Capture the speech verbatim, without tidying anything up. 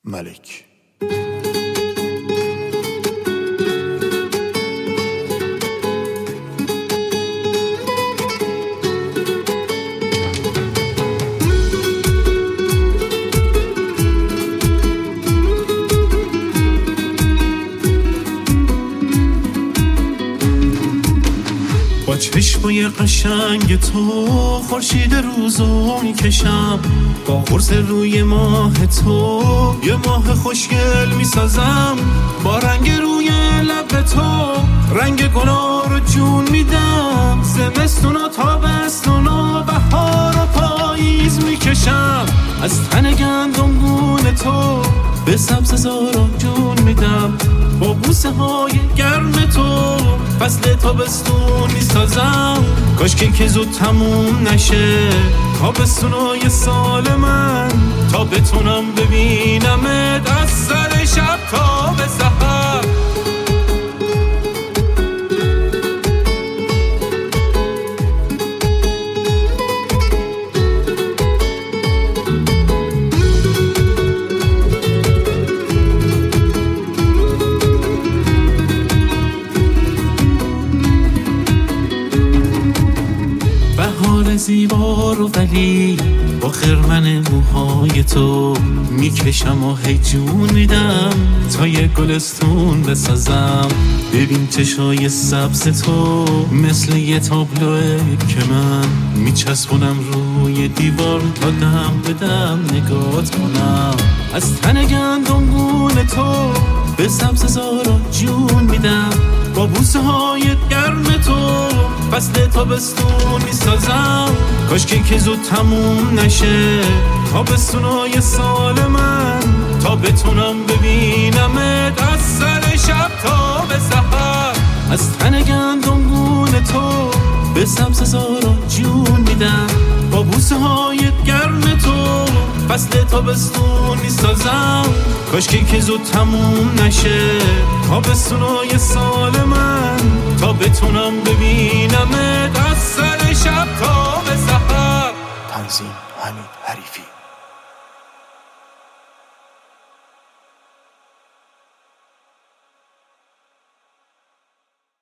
ملک. با چشمای قشنگ تو خورشید روزو میکشم، با قرص روی ماه تو یه ماه خوشگل میسازم، با رنگ روی لب تو رنگ گلا رو جون میدم، زمستون و تابستون و بهار و پاییز میکشم، از تن گندمگون تو به سبززارا جون میدم، با بوسه های گرم تو فصل تابستون میسازم، کاشکی که زود تموم نشه تابستونای سال من، تا بتونم ببینمت از سر شب تا به سحر. زیبا رو ولی با خرمن موهای تو میکشم و هی جون میدم، تا یه گلستون بسازم، ببین چشای سبز تو مثل یه تابلوه که من میچسبونم روی دیوار، تا دم بدم نگات کنم، از تن گندمگون تو به سبززارا جون میدم، با بوسه های گرم تو فصل تابستون میسازم، کاشکی که زود تموم نشه تابستونای سال من، تا بتونم ببینمت از سر شب تا به سحر، از تن گندمگون تو به سبززارا جون میدم، با بوسه های گرم تو فصل تابستون میسازم، کاشکی که زود تموم نشه تابستونای سال من، تا بتونم ببینمت از سر شب تا به سحر. تنظیم حمید حریفی.